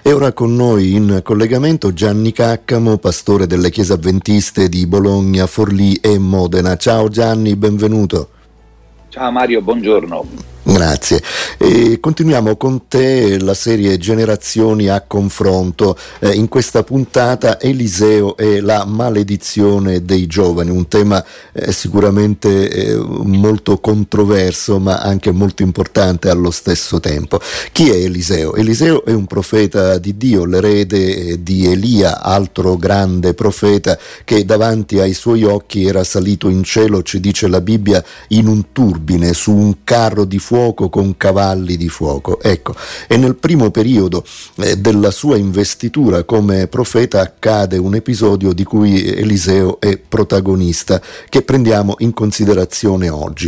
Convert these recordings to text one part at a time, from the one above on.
E ora con noi in collegamento Gianni Caccamo, pastore delle Chiese Avventiste di Bologna, Forlì e Modena. Ciao Gianni, benvenuto. Ciao Mario, buongiorno. Grazie. E continuiamo con te la serie Generazioni a confronto. In questa puntata Eliseo e la maledizione dei giovani, un tema sicuramente molto controverso ma anche molto importante allo stesso tempo. Chi è Eliseo? Eliseo è un profeta di Dio, l'erede di Elia, altro grande profeta che davanti ai suoi occhi era salito in cielo, ci dice la Bibbia, in un turbine, su un carro di fuoco con cavalli di fuoco. Ecco, e nel primo periodo della sua investitura come profeta accade un episodio di cui Eliseo è protagonista, che prendiamo in considerazione oggi.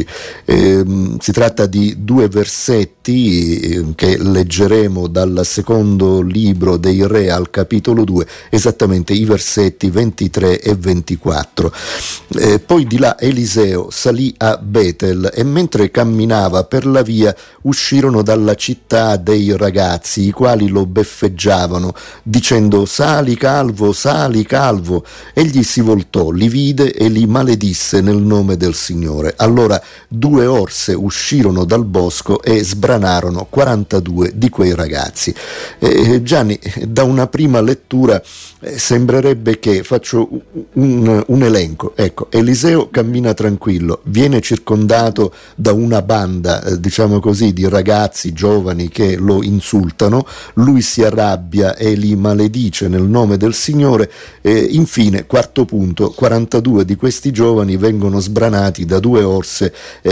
Si tratta di 2 versetti che leggeremo dal secondo libro dei Re al capitolo 2, esattamente i versetti 23 e 24. Poi di là Eliseo salì a Betel e mentre camminava per la via uscirono dalla città dei ragazzi, i quali lo beffeggiavano dicendo: sali calvo, sali calvo. Egli si voltò, li vide e li maledisse nel nome del Signore. Allora 2 orse uscirono dal bosco e sbranarono 42 di quei ragazzi. Gianni, da una prima lettura sembrerebbe che, faccio un elenco, ecco, Eliseo cammina tranquillo, viene circondato da una banda, diciamo così, di ragazzi giovani che lo insultano, lui si arrabbia e li maledice nel nome del Signore, infine, quarto punto, 42 di questi giovani vengono sbranati da 2 orse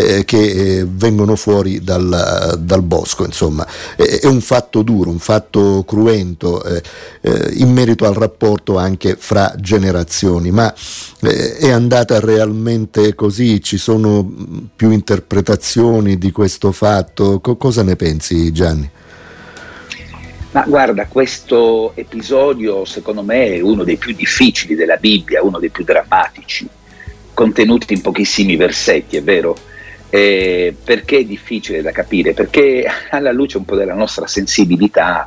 che vengono fuori dal bosco. Insomma, è un fatto duro, un fatto cruento in merito al rapporto anche fra generazioni, ma è andata realmente così? Ci sono più interpretazioni di questo fatto? Cosa ne pensi, Gianni? Ma guarda, questo episodio secondo me è uno dei più difficili della Bibbia, uno dei più drammatici, contenuti in pochissimi versetti, è vero? Perché è difficile da capire? Perché alla luce un po' della nostra sensibilità,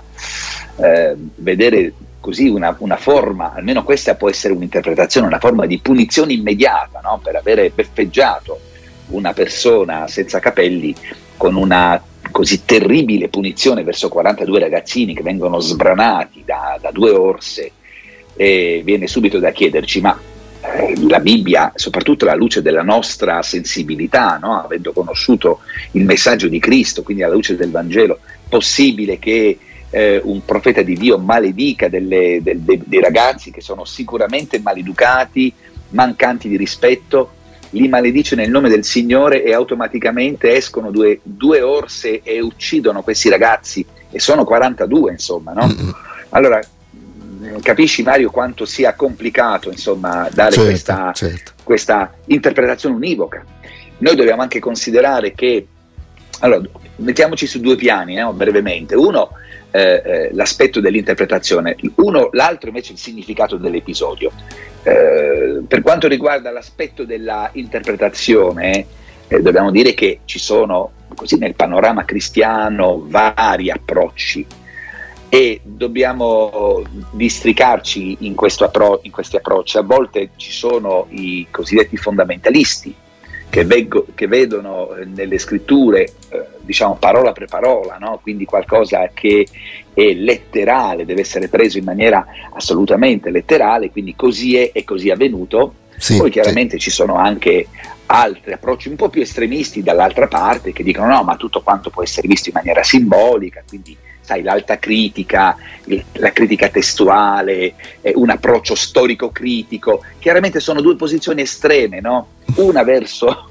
vedere così una forma, almeno questa può essere un'interpretazione, una forma di punizione immediata, no? Per avere beffeggiato una persona senza capelli con una così terribile punizione verso 42 ragazzini che vengono sbranati da 2 orse, e viene subito da chiederci: ma la Bibbia, soprattutto alla luce della nostra sensibilità, no? Avendo conosciuto il messaggio di Cristo, quindi alla luce del Vangelo, possibile che un profeta di Dio maledica dei ragazzi che sono sicuramente maleducati, mancanti di rispetto, li maledice nel nome del Signore e automaticamente escono due orse e uccidono questi ragazzi, e sono 42, insomma, no? Allora capisci, Mario, quanto sia complicato, insomma, dare questa interpretazione univoca. Noi dobbiamo anche considerare che, allora, mettiamoci su 2 piani, brevemente. Uno, l'aspetto dell'interpretazione, l'altro invece il significato dell'episodio. Per quanto riguarda l'aspetto della interpretazione, dobbiamo dire che ci sono, così nel panorama cristiano, vari approcci, e dobbiamo districarci in questi approcci. A volte ci sono i cosiddetti fondamentalisti che vedono nelle scritture diciamo parola per parola, no? Quindi qualcosa che è letterale, deve essere preso in maniera assolutamente letterale, quindi così è e così è avvenuto. Poi chiaramente ci sono anche altri approcci un po' più estremisti dall'altra parte, che dicono no, ma tutto quanto può essere visto in maniera simbolica, quindi sai, l'alta critica, la critica testuale, un approccio storico-critico. Chiaramente sono 2 posizioni estreme, no? Una verso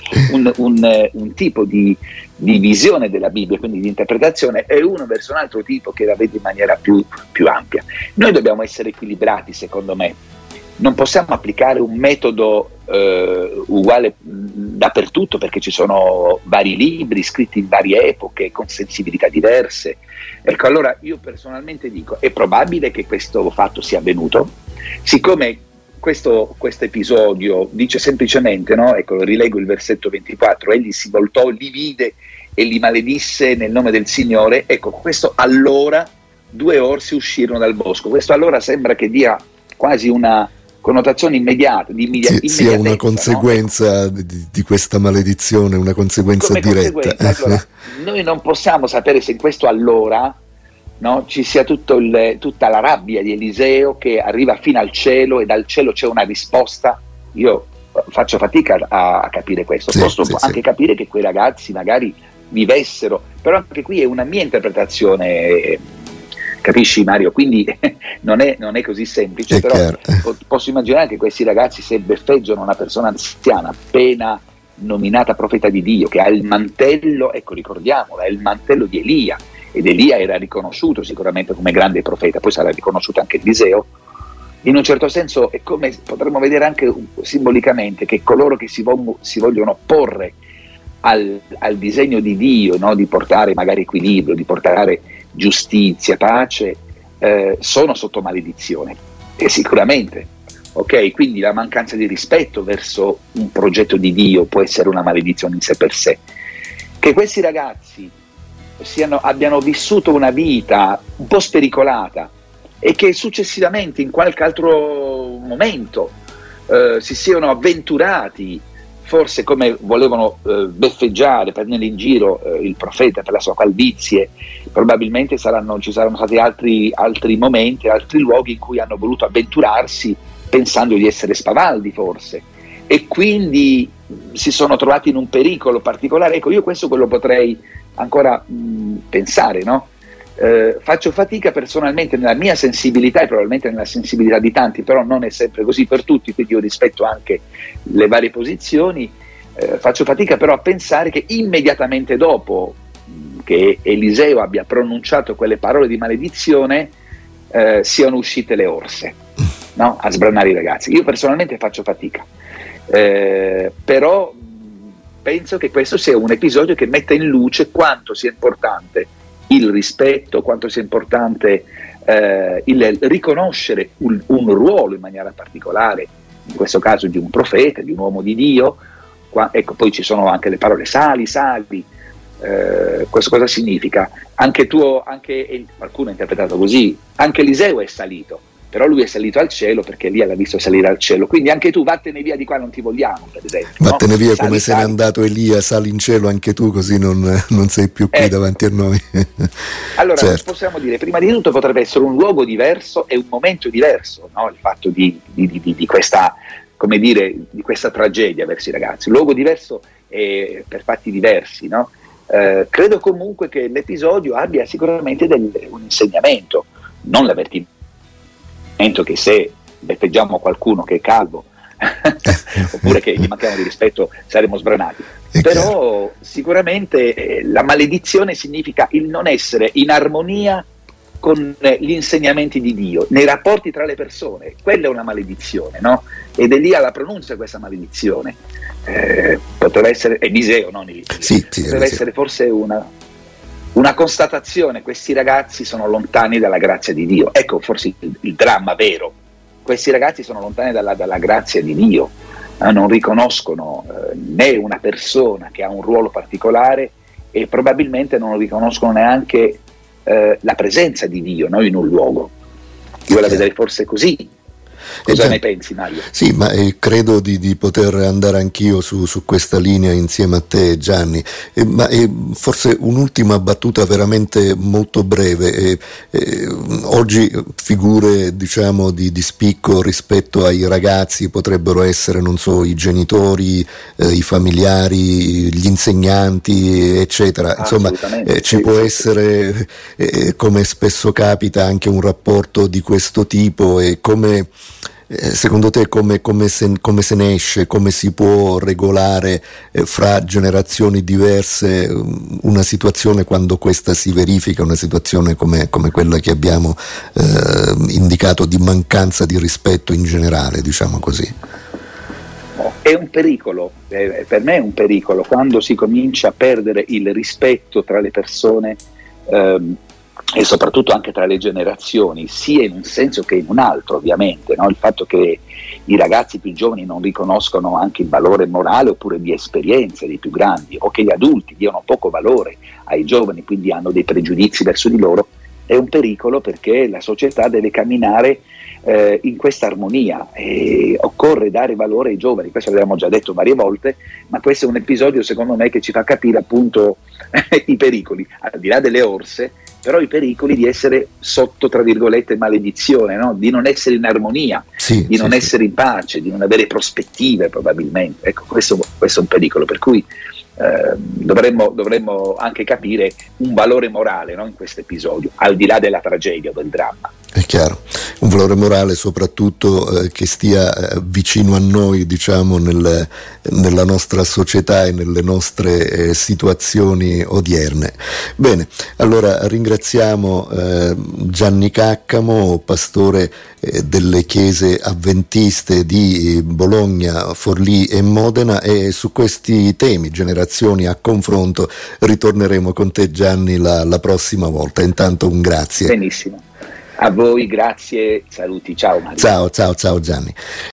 un tipo di visione della Bibbia, quindi di interpretazione, e uno verso un altro tipo che la vede in maniera più ampia. Noi dobbiamo essere equilibrati, secondo me. Non possiamo applicare un metodo uguale dappertutto, perché ci sono vari libri scritti in varie epoche con sensibilità diverse. Ecco, allora io personalmente dico: è probabile che questo fatto sia avvenuto, siccome questo episodio dice semplicemente, no? Ecco, rilego il versetto 24: egli si voltò, li vide e li maledisse nel nome del Signore. Ecco, questo allora 2 orsi uscirono dal bosco. Questo allora sembra che dia quasi una connotazione immediata, sia una conseguenza, no? di questa maledizione, una conseguenza diretta. Allora, noi non possiamo sapere se in questo allora, no, ci sia tutta la rabbia di Eliseo che arriva fino al cielo e dal cielo c'è una risposta. Io faccio fatica a capire questo. Posso anche capire che quei ragazzi magari vivessero, però anche qui è una mia interpretazione, capisci Mario? Quindi non è così semplice, però posso immaginare che questi ragazzi, se beffeggiano una persona anziana appena nominata profeta di Dio, che ha il mantello, ecco, ricordiamolo, è il mantello di Elia, ed Elia era riconosciuto sicuramente come grande profeta, poi sarà riconosciuto anche Eliseo. In un certo senso è come potremmo vedere anche simbolicamente che coloro che si vogliono opporre al disegno di Dio, no? Di portare magari equilibrio, di portare giustizia, pace, sono sotto maledizione, e sicuramente, ok? Quindi la mancanza di rispetto verso un progetto di Dio può essere una maledizione in sé per sé. Che questi ragazzi abbiano vissuto una vita un po' spericolata e che successivamente in qualche altro momento si siano avventurati, forse come volevano beffeggiare, prendere in giro il profeta per la sua calvizie, probabilmente ci saranno stati altri momenti, altri luoghi in cui hanno voluto avventurarsi pensando di essere spavaldi forse, e quindi si sono trovati in un pericolo particolare. Ecco, io questo lo potrei ancora pensare, no? Faccio fatica personalmente nella mia sensibilità e probabilmente nella sensibilità di tanti, però non è sempre così per tutti, quindi io rispetto anche le varie posizioni. Faccio fatica però a pensare che immediatamente dopo che Eliseo abbia pronunciato quelle parole di maledizione siano uscite le orse, no? A sbranare i ragazzi. Io personalmente faccio fatica, però penso che questo sia un episodio che metta in luce quanto sia importante il rispetto, quanto sia importante il riconoscere un ruolo in maniera particolare, in questo caso di un profeta, di un uomo di Dio. Ecco, poi ci sono anche le parole sali. Questo cosa significa? Qualcuno ha interpretato così, anche Eliseo è salito, però lui è salito al cielo perché Elia l'ha visto salire al cielo, quindi anche tu vattene via di qua, non ti vogliamo, per esempio. Vattene via, come se n'è andato Elia, sali in cielo anche tu, così non sei più qui davanti a noi. Allora, certo. Possiamo dire, prima di tutto potrebbe essere un luogo diverso e un momento diverso, no? Il fatto di questa, come dire, di questa tragedia verso i ragazzi, un luogo diverso per fatti diversi, no? Credo comunque che l'episodio abbia sicuramente un insegnamento, non l'avvertimento che se beffeggiamo qualcuno che è calvo oppure che gli manchiamo di rispetto saremo sbranati, però sicuramente la maledizione significa il non essere in armonia con gli insegnamenti di Dio nei rapporti tra le persone. Quella è una maledizione, no? Ed Elia la pronuncia questa maledizione. Poteva essere Eliseo, non Elia. Poteva essere forse una constatazione: questi ragazzi sono lontani dalla grazia di Dio. Ecco forse il dramma vero: questi ragazzi sono lontani dalla grazia di Dio, non riconoscono né una persona che ha un ruolo particolare, e probabilmente non riconoscono neanche la presenza di Dio, no, in un luogo. Io la vedrei forse così. Cosa ne pensi, Mario? Sì, ma credo di poter andare anch'io su questa linea insieme a te, Gianni. Ma forse un'ultima battuta veramente molto breve. Oggi figure, diciamo, di spicco rispetto ai ragazzi potrebbero essere, non so, i genitori, i familiari, gli insegnanti, eccetera. Insomma, ci può essere, come spesso capita, anche un rapporto di questo tipo. E come secondo te come se ne esce, come si può regolare fra generazioni diverse una situazione quando questa si verifica, una situazione come quella che abbiamo indicato, di mancanza di rispetto in generale, diciamo così? È un pericolo, per me è un pericolo quando si comincia a perdere il rispetto tra le persone, e soprattutto anche tra le generazioni, sia in un senso che in un altro, ovviamente, no? Il fatto che i ragazzi più giovani non riconoscono anche il valore morale oppure di esperienze dei più grandi, o che gli adulti diano poco valore ai giovani, quindi hanno dei pregiudizi verso di loro, è un pericolo perché la società deve camminare in questa armonia e occorre dare valore ai giovani. Questo l'abbiamo già detto varie volte, ma questo è un episodio secondo me che ci fa capire appunto i pericoli, al di là delle orse, però i pericoli di essere sotto, tra virgolette, maledizione, no? Di non essere in armonia, di non essere in pace, di non avere prospettive probabilmente. Ecco, questo è un pericolo, per cui dovremmo anche capire un valore morale, no? In questo episodio, al di là della tragedia o del dramma. È chiaro, un valore morale soprattutto che stia vicino a noi, diciamo, nella nostra società e nelle nostre situazioni odierne. Bene, allora ringraziamo Gianni Caccamo, pastore delle chiese avventiste di Bologna, Forlì e Modena, e su questi temi, generazioni a confronto, ritorneremo con te, Gianni, la prossima volta. Intanto un grazie. Benissimo. A voi, grazie, saluti, ciao Mario. Ciao Gianni.